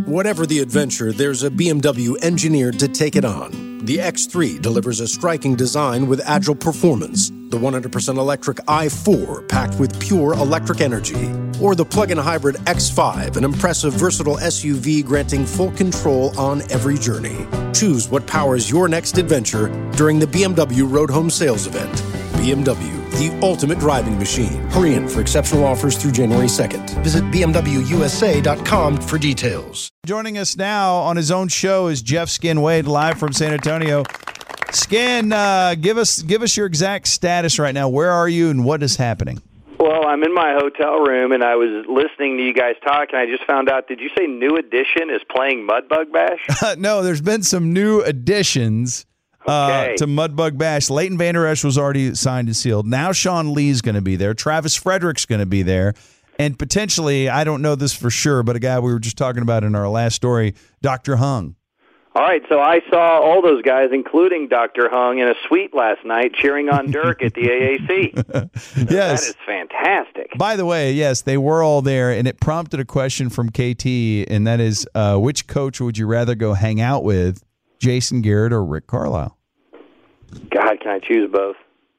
Whatever the adventure, there's a BMW engineered to take it on. The X3 delivers a striking design with agile performance. The 100% electric i4 packed with pure electric energy. Or the plug-in hybrid X5, an impressive, versatile SUV granting full control on every journey. Choose what powers your next adventure during the BMW Road Home Sales Event. BMW, the ultimate driving machine. Hurry in for exceptional offers through January 2nd. Visit BMWUSA.com for details. Joining us now on his own show is Jeff Skin Wade, live from San Antonio. Skin, give us your exact status right now. Where are you and what is happening? Well, I'm in my hotel room, and I was listening to you guys talk, and I just found out, did you say New Edition is playing Mudbug Bash? No, there's been some new additions to Mudbug Bash. Leighton Vander Esch was already signed and sealed. Now Sean Lee's going to be there. Travis Frederick's going to be there. And potentially, I don't know this for sure, but a guy we were just talking about in our last story, Dr. Hung. All right, so I saw all those guys, including Dr. Hung, in a suite last night cheering on Dirk at the AAC. Yes. That is fantastic. By the way, yes, they were all there, and it prompted a question from KT, and that is, which coach would you rather go hang out with, Jason Garrett or Rick Carlisle? God, can I choose both?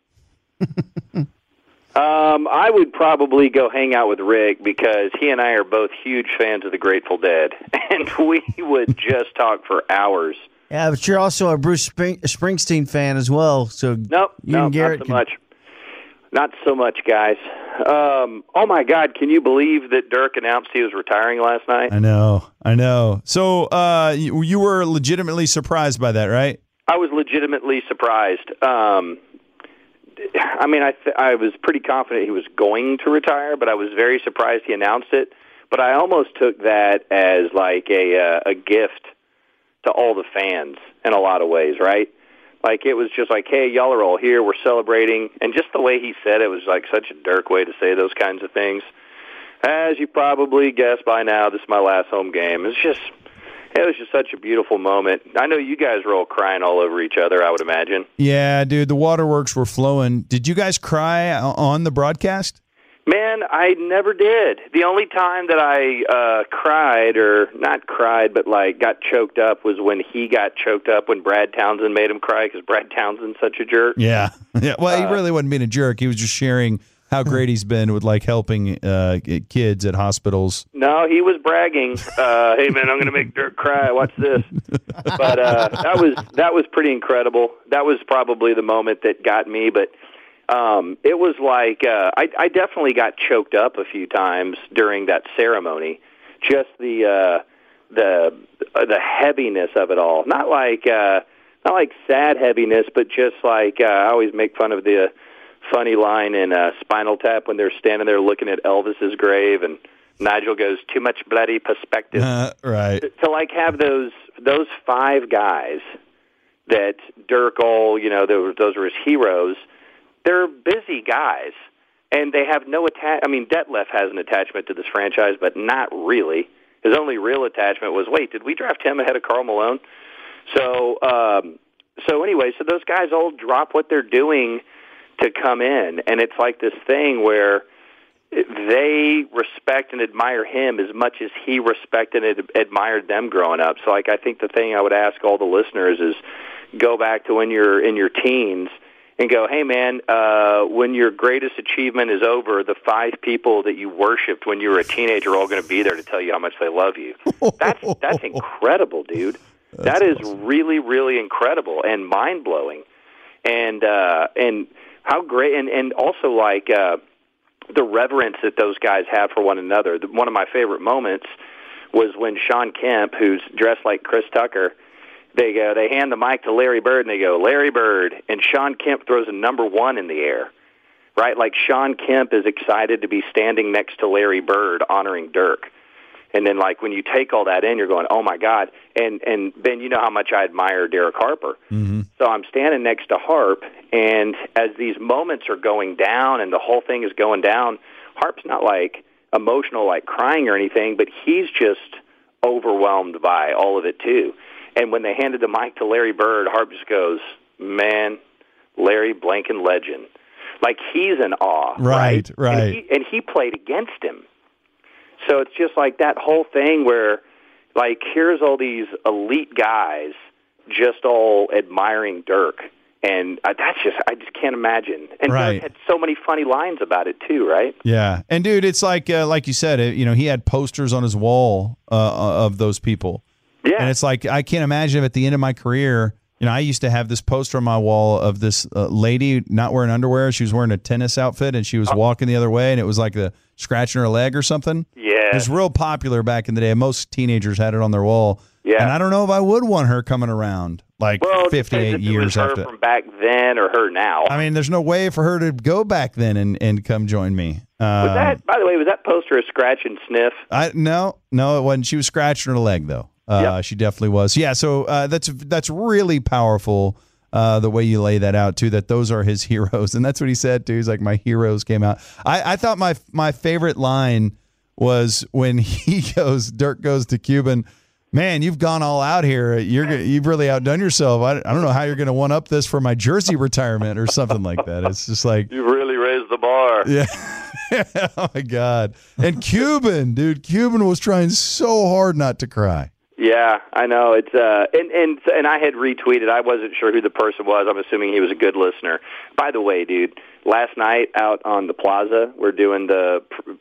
I would probably go hang out with Rick because he and I are both huge fans of the Grateful Dead, and we would just talk for hours. Yeah, but you're also a Bruce Springsteen fan as well. So Nope, not so much. Not so much, guys. Oh, my God, can you believe that Dirk announced he was retiring last night? I know. So you were legitimately surprised by that, right? I was legitimately surprised. I mean, I was pretty confident he was going to retire, but I was very surprised he announced it. But I almost took that as like a gift to all the fans in a lot of ways, right? Like, it was just like, hey, y'all are all here, we're celebrating. And just the way he said it was like such a Dirk way to say those kinds of things. As you probably guessed by now, this is my last home game. It was just such a beautiful moment. I know you guys were all crying all over each other, I would imagine. Yeah, dude, the waterworks were flowing. Did you guys cry on the broadcast? Man, I never did. The only time that I cried, or not cried, but like got choked up was when he got choked up when Brad Townsend made him cry because Brad Townsend's such a jerk. Yeah. Well, he really wasn't being a jerk. He was just sharing how great he's been with like helping kids at hospitals. No, he was bragging. Hey man, I'm going to make Dirk cry. Watch this. But that was pretty incredible. That was probably the moment that got me. But it was like I definitely got choked up a few times during that ceremony. Just the heaviness of it all. Not like sad heaviness, but just like I always make fun of the funny line in Spinal Tap when they're standing there looking at Elvis's grave, and Nigel goes, "Too much bloody perspective." Right. To like have those five guys that Dirk those were his heroes. They're busy guys, and they have no I mean, Detlef has an attachment to this franchise, but not really. His only real attachment was, wait, did we draft him ahead of Karl Malone? So anyway, so those guys all drop what they're doing to come in, and it's like this thing where they respect and admire him as much as he respected and admired them growing up. So, like, I think the thing I would ask all the listeners is go back to when you're in your teens and go, hey, man, when your greatest achievement is over, the five people that you worshipped when you were a teenager are all going to be there to tell you how much they love you. That's incredible, dude. That is awesome. Really, really incredible and mind-blowing. And how great, and also like the reverence that those guys have for one another. One of my favorite moments was when Sean Kemp, who's dressed like Chris Tucker, they hand the mic to Larry Bird, and they go, Larry Bird, and Sean Kemp throws a number one in the air, right? Like Sean Kemp is excited to be standing next to Larry Bird honoring Dirk. And then, like, when you take all that in, you're going, oh, my God. And Ben, you know how much I admire Derek Harper. Mm-hmm. So I'm standing next to Harp, and as these moments are going down and the whole thing is going down, Harp's not, like, emotional, like crying or anything, but he's just overwhelmed by all of it, too. And when they handed the mic to Larry Bird, Harp just goes, man, Larry blanking legend. Like, he's in awe, right? Right. And he played against him. So it's just like that whole thing where Like, here's all these elite guys just all admiring Dirk. And I just can't imagine. And right. Dirk had so many funny lines about it too, right? Yeah, and dude, it's like you said, he had posters on his wall of those people. Yeah, and it's like I can't imagine if at the end of my career, I used to have this poster on my wall of this lady not wearing underwear. She was wearing a tennis outfit, and she was walking the other way, and it was like scratching her leg or something. Yeah, it was real popular back in the day. Most teenagers had it on their wall. Yeah, and I don't know if I would want her coming around. 58 years after. From back then or her now. I mean, there's no way for her to go back then and come join me. By the way, was that poster a scratch and sniff? No, it wasn't. She was scratching her leg, though. Yep. She definitely was. Yeah, so that's really powerful, the way you lay that out, too, that those are his heroes. And that's what he said, too. He's like, my heroes came out. I thought my favorite line was when Dirk goes to Cuban, man, you've gone all out here. You've really outdone yourself. I don't know how you're going to one-up this for my jersey retirement or something like that. It's just like... You've really raised the bar. Yeah. Oh, my God. And Cuban was trying so hard not to cry. Yeah, I know. It's and I had retweeted. I wasn't sure who the person was. I'm assuming he was a good listener. By the way, dude, last night out on the plaza, we're doing the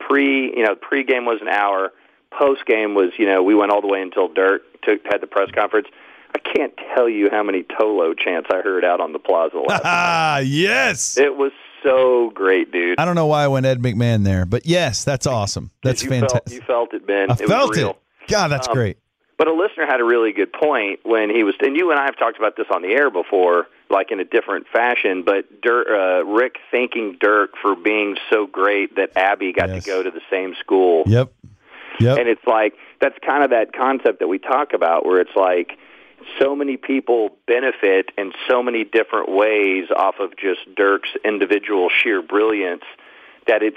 pre-game was an hour. Post-game was, we went all the way until Dirk had the press conference. I can't tell you how many Tolo chants I heard out on the plaza last night. Yes. It was so great, dude. I don't know why I went Ed McMahon there, but yes, that's awesome. That's fantastic. You felt it, Ben. I felt it. God, that's great. But a listener had a really good point when he was, and you and I have talked about this on the air before, like in a different fashion, but Rick thanking Dirk for being so great that Abby got to go to the same school. Yep. And it's like, that's kind of that concept that we talk about where it's like so many people benefit in so many different ways off of just Dirk's individual sheer brilliance that it's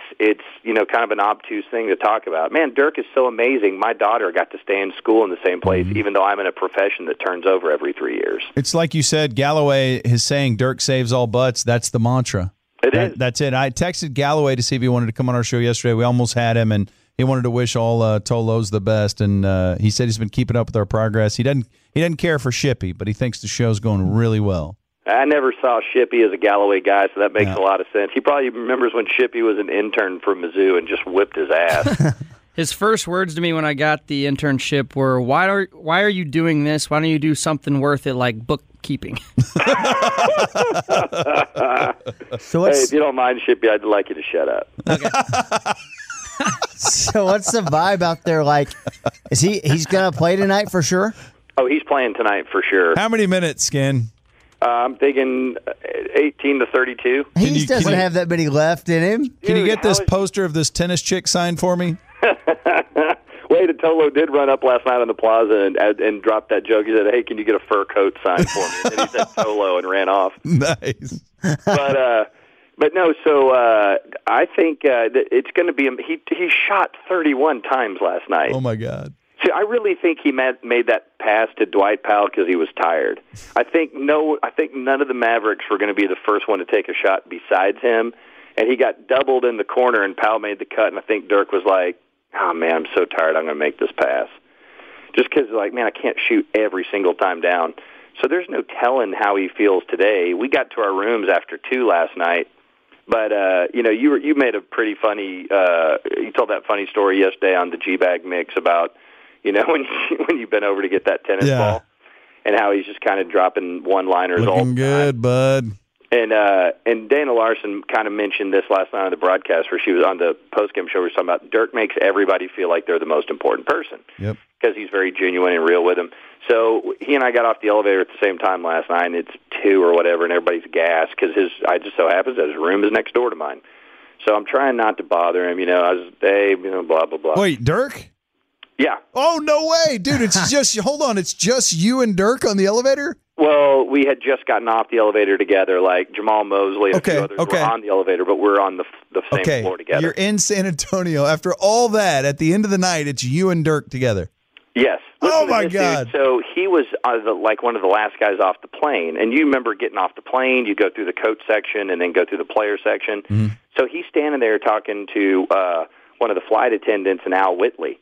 kind of an obtuse thing to talk about. Man, Dirk is so amazing. My daughter got to stay in school in the same place, even though I'm in a profession that turns over every 3 years. It's like you said, Galloway is saying Dirk saves all butts. That's the mantra. It is. That's it. I texted Galloway to see if he wanted to come on our show yesterday. We almost had him, and he wanted to wish all Tolos the best, and he said he's been keeping up with our progress. He doesn't care for Shippy, but he thinks the show's going really well. I never saw Shippy as a Galloway guy, so that makes a lot of sense. He probably remembers when Shippy was an intern for Mizzou and just whipped his ass. His first words to me when I got the internship were, "Why are you doing this? Why don't you do something worth it like bookkeeping?" So hey, if you don't mind, Shippy, I'd like you to shut up. Okay. So what's the vibe out there like? He's going to play tonight for sure? Oh, he's playing tonight for sure. How many minutes, Skin? I'm thinking 18 to 32. He doesn't have that many left in him. Can you get this poster of this tennis chick signed for me? Wade Tolo did run up last night on the plaza and drop that joke. He said, "Hey, can you get a fur coat signed for me?" And then he said Tolo and ran off. Nice. But no, so I think that it's going to be he shot 31 times last night. Oh, my God. See, I really think he made that pass to Dwight Powell because he was tired. I think none of the Mavericks were going to be the first one to take a shot besides him, and he got doubled in the corner, and Powell made the cut, and I think Dirk was like, "Oh, man, I'm so tired, I'm going to make this pass." Just because, like, man, I can't shoot every single time down. So there's no telling how he feels today. We got to our rooms after 2 last night, but, you made a pretty funny, you told that funny story yesterday on the G-Bag mix about, when you bent over to get that tennis ball, and how he's just kind of dropping one-liners all the time. Looking good, bud. And Dana Larson kind of mentioned this last night on the broadcast where she was on the postgame show. We were talking about Dirk makes everybody feel like they're the most important person. Yep. Because he's very genuine and real with them. So he and I got off the elevator at the same time last night, and it's 2 or whatever, and everybody's gassed because I just so happens that his room is next door to mine. So I'm trying not to bother him. I was, hey, blah, blah, blah. Wait, Dirk? Yeah. Oh, no way. Dude, it's just, hold on, it's just you and Dirk on the elevator? Well, we had just gotten off the elevator together, like Jamal Mosley and a few others were on the elevator, but we're on the same floor together. You're in San Antonio. After all that, at the end of the night, it's you and Dirk together. Yes. Oh, my God. Dude. So he was like one of the last guys off the plane. And you remember getting off the plane, you go through the coach section and then go through the player section. Mm-hmm. So he's standing there talking to one of the flight attendants and Al Whitley.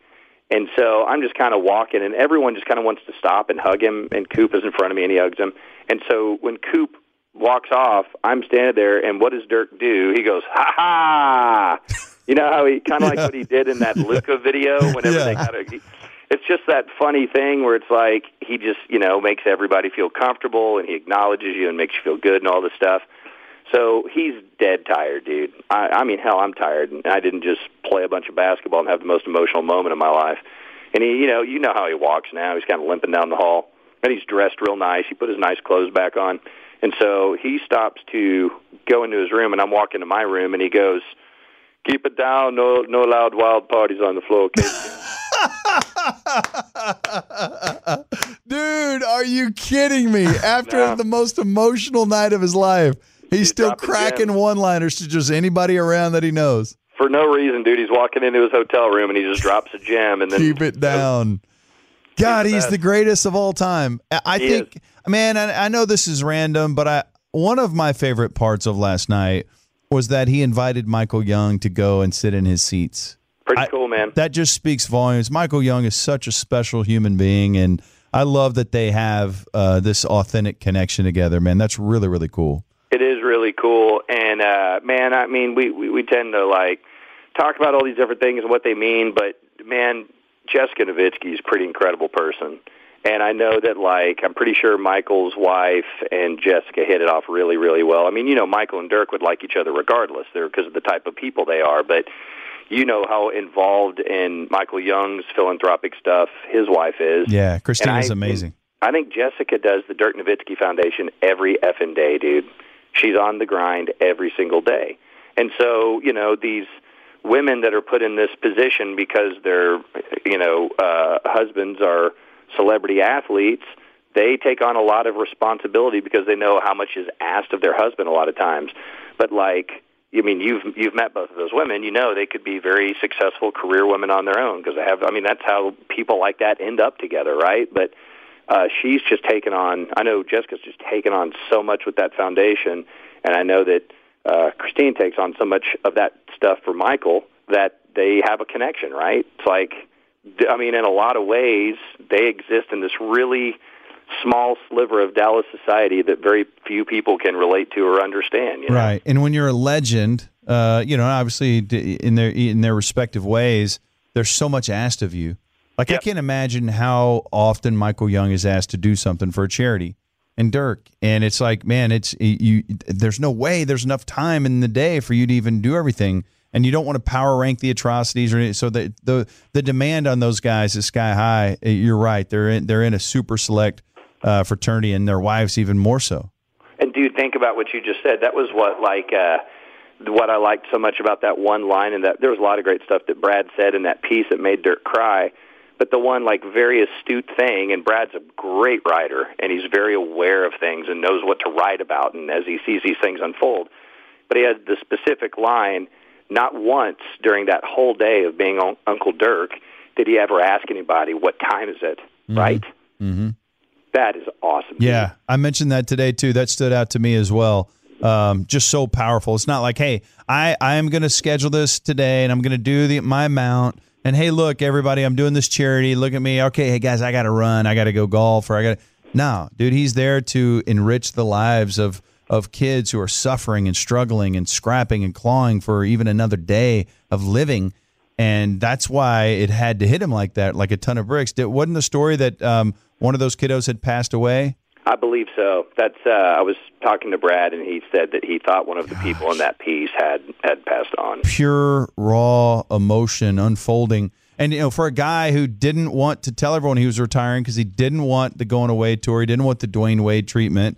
And so I'm just kind of walking, and everyone just kind of wants to stop and hug him, and Coop is in front of me, and he hugs him. And so when Coop walks off, I'm standing there, and what does Dirk do? He goes, ha-ha! You know how he kind of like what he did in that Luka video whenever they got it's just that funny thing where it's like he just, makes everybody feel comfortable, and he acknowledges you and makes you feel good and all this stuff. So he's dead tired, dude. I mean, hell, I'm tired. And I didn't just play a bunch of basketball and have the most emotional moment of my life. And he, you know how he walks now. He's kind of limping down the hall, and he's dressed real nice. He put his nice clothes back on, and so he stops to go into his room, and I'm walking to my room, and he goes, "Keep it down. No loud wild parties on the floor, Casey." Dude, are you kidding me? After the most emotional night of his life, he's still cracking one-liners to just anybody around that he knows. For no reason, dude. He's walking into his hotel room, and he just drops a gem. And then keep it down. God, he's the greatest of all time. I think, man, I know this is random, but one of my favorite parts of last night was that he invited Michael Young to go and sit in his seats. Pretty cool, man. That just speaks volumes. Michael Young is such a special human being, and I love that they have this authentic connection together, man. That's really, really cool. It is really cool, and man, I mean, we tend to like talk about all these different things and what they mean, but man, Jessica Nowitzki is a pretty incredible person, and I know that I'm pretty sure Michael's wife and Jessica hit it off really, really well. I mean, Michael and Dirk would like each other regardless, because of the type of people they are, but you know how involved in Michael Young's philanthropic stuff his wife is. Yeah, Christina's amazing. I think Jessica does the Dirk Nowitzki Foundation every effing day, dude. She's on the grind every single day. And so, these women that are put in this position because their, husbands are celebrity athletes, they take on a lot of responsibility because they know how much is asked of their husband a lot of times. But you've met both of those women. They could be very successful career women on their own because that's how people like that end up together, right? But she's just taken on, I know Jessica's just taken on so much with that foundation, and I know that Christine takes on so much of that stuff for Michael that they have a connection, right? It's in a lot of ways, they exist in this really small sliver of Dallas society that very few people can relate to or understand. Right, and when you're a legend, obviously in their respective ways, there's so much asked of you. I can't imagine how often Michael Young is asked to do something for a charity, and Dirk, and it's like, man, there's no way there's enough time in the day for you to even do everything, and you don't want to power rank the atrocities, or so the demand on those guys is sky high. You're right, they're in a super select fraternity, and their wives even more so. And dude, think about what you just said. That was what I liked so much about that one line, and that there was a lot of great stuff that Brad said in that piece that made Dirk cry. But the one very astute thing, and Brad's a great writer, and he's very aware of things and knows what to write about, and as he sees these things unfold. But he had the specific line, not once during that whole day of being Uncle Dirk did he ever ask anybody, what time is it, right? Mm-hmm. That is awesome. Yeah, dude. I mentioned that today, too. That stood out to me as well. Just so powerful. It's not like, hey, I am going to schedule this today, and I'm going to do my amount. And, hey, look, everybody, I'm doing this charity. Look at me. Okay, hey, guys, I got to run. I got to go golf. No, dude, he's there to enrich the lives of kids who are suffering and struggling and scrapping and clawing for even another day of living. And that's why it had to hit him like that, like a ton of bricks. Wasn't the story that one of those kiddos had passed away? I believe so. That's I was talking to Brad, and he said that he thought one of the people in that piece had passed on. Pure, raw emotion unfolding. And, for a guy who didn't want to tell everyone he was retiring because he didn't want the going away tour, he didn't want the Dwayne Wade treatment,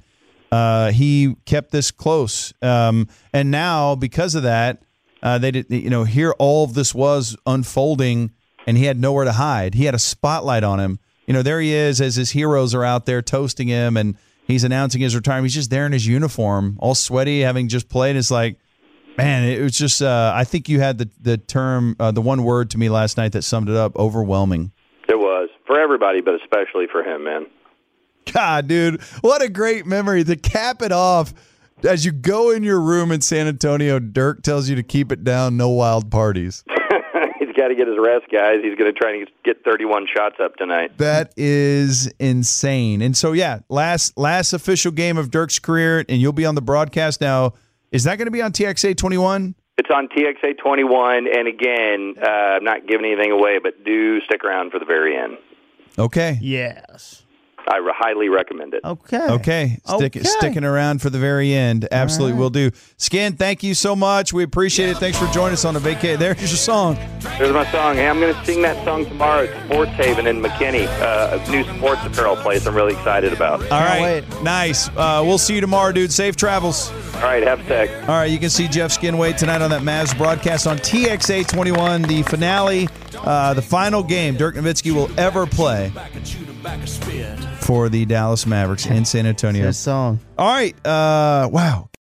he kept this close. And now, because of that, they did, here all of this was unfolding, and he had nowhere to hide. He had a spotlight on him. There he is as his heroes are out there toasting him, and he's announcing his retirement. He's just there in his uniform, all sweaty, having just played. It's like, man, it was just, I think you had the term, the one word to me last night that summed it up, overwhelming. It was, for everybody, but especially for him, man. God, dude, what a great memory. To cap it off, as you go in your room in San Antonio, Dirk tells you to keep it down, no wild parties. He's got to get his rest, guys. He's going to try to get 31 shots up tonight. That is insane. And so, yeah, last official game of Dirk's career, and you'll be on the broadcast now. Is that going to be on TXA 21? It's on TXA 21, and again, I'm not giving anything away, but do stick around for the very end. Okay. Yes. I highly recommend it. Okay. Sticking around for the very end. Absolutely will do. Skin, thank you so much. We appreciate it. Thanks for joining us on the vacation. There's your song. There's my song. Hey, I'm going to sing that song tomorrow at Sports Haven in McKinney, a new sports apparel place I'm really excited about. All right. Nice. We'll see you tomorrow, dude. Safe travels. All right. Have sex. All right. You can see Jeff Skinway tonight on that Mavs broadcast on TXA 21, the finale, the final game Dirk Nowitzki will ever play for the Dallas Mavericks in San Antonio. Good song. All right. Wow.